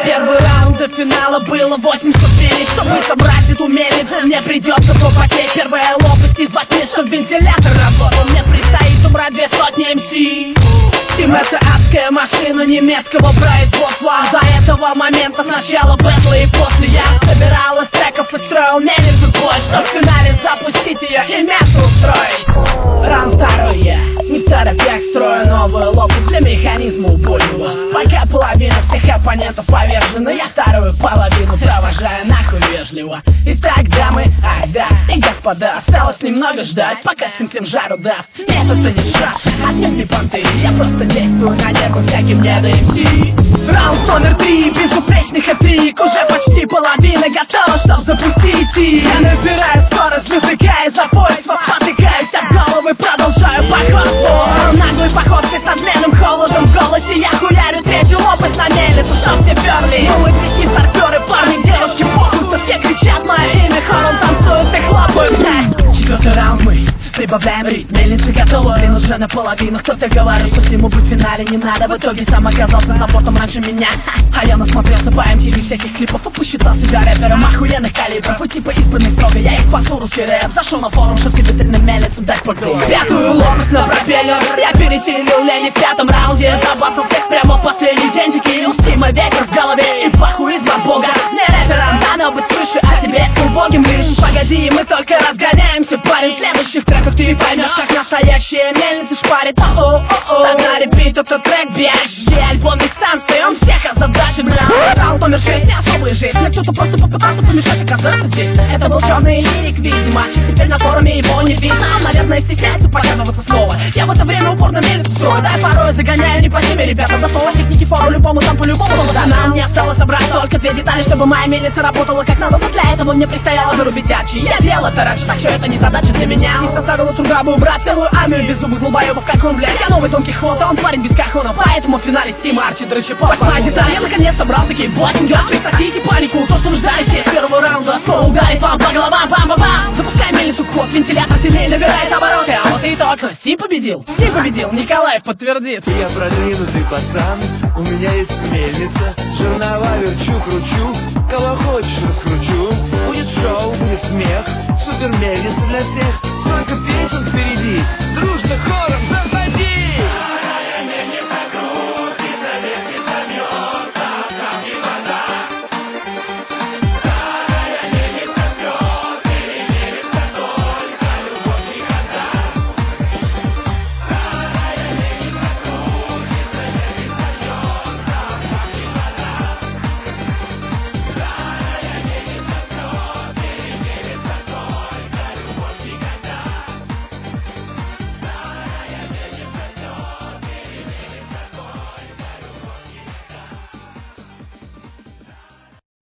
Первый раунд до финала было 8 ступеней. Чтобы собрать эту мельницу, мне придется попотеть. Первая лопасть из 8, чтоб вентилятор работал. Мне предстоит убрать 200 МС. Steam — это адская машина немецкого производства. До этого момента сначала бэтлы и после я собирал из треков и строил мельницу твой, чтоб в финале запустить ее и место устроить. Раунд второй, не в торопях строю новую лопасть для механизма убойного. Пока половина всех оппонентов повержена, я вторую половину провожаю нахуй вежливо. Итак, дамы, ах да, и господа, осталось немного ждать, пока всем жару даст. Месяца не шаг, отнюдь не понты, я просто действую на нервы всяким не дойти. Раунд номер 3, безупречных хэт-трик, уже почти половина готова, чтоб запустить. И я набираю скорость, вытыкая за пояс, спотыкаюсь от головы, продолжаю поход. Наглый поход с надменным холодом в голосе, я хуярю третью лопасть на мельницу, чтоб все перли. Мы тихие старперы, парни, девушки, похуй, все кричат мое имя, хором танцуют и хлопают. Четвертый раунд мы прибавляем ритм, мельница готова, блин, уже наполовину. Кто-то говорит, что всему быть в финале не надо, в итоге сам оказался за бортом раньше меня. А я насмотрелся по MTV всяких клипов и посчитал себя рэпером охуенных калибров. И типа избранный строго, я их спасу русский рэп. Зашел на форум, чтоб кипятильным мельницам дать поглядеть. Пятую лопасть на пропеллер я переселил Лени в пятом раунде. Забасал всех прямо в последний день, такие устимый ветер в голове. И похуй из бога, не рэпером, надо быть выше, а тебе убогим лишь. Погоди, мы только разгоняемся, парень. В следующих треках ты поймешь, как настоящая мельница шпарит. Тогда репит этот трек, бежь. Жди альбом Микстанции, он всех озадачит. Раунд номер 6, не особая жизнь. Мне кто-то просто попытался помешать оказаться здесь. Это был черный лирик, видимо. Теперь на форуме его не видно. Он, наверное, стесняется показываться снова. Я в это время упорно мельницу строю. Да, порой загоняю не по теме, ребята. Зато техники фору любому там по-любому. Да, нам не осталось собрать только две детали, чтобы моя мельница работала как надо. Но для этого мне предстояло вырубить ярче. Я делал это раньше, так что это не задача для меня. Не составило труда бы убрать целую армию беззубых долбоебов, как он, блядь. Я новый Дон Кихот, а он парень без кахона. Поэтому в финале Steam Арчи дрочи по. Восьмая деталь, я наконец собрал такие блокинга. Прекратите панику, то, что нуждались с первого раунда. Снова ударит вам по головам, бам-бам-бам. Запускай мельницу в ход, вентилятор сильнее набирает обороты. А вот и итог, Steam победил. Steam победил, Николаев подтвердит. Я продвинутый пацан, у меня есть мельница. Жернова верчу, кручу, кого хочешь раскручу. Будет шоу, будет смех, супер мельница для всех. Столько песен впереди, дружно хором заходи.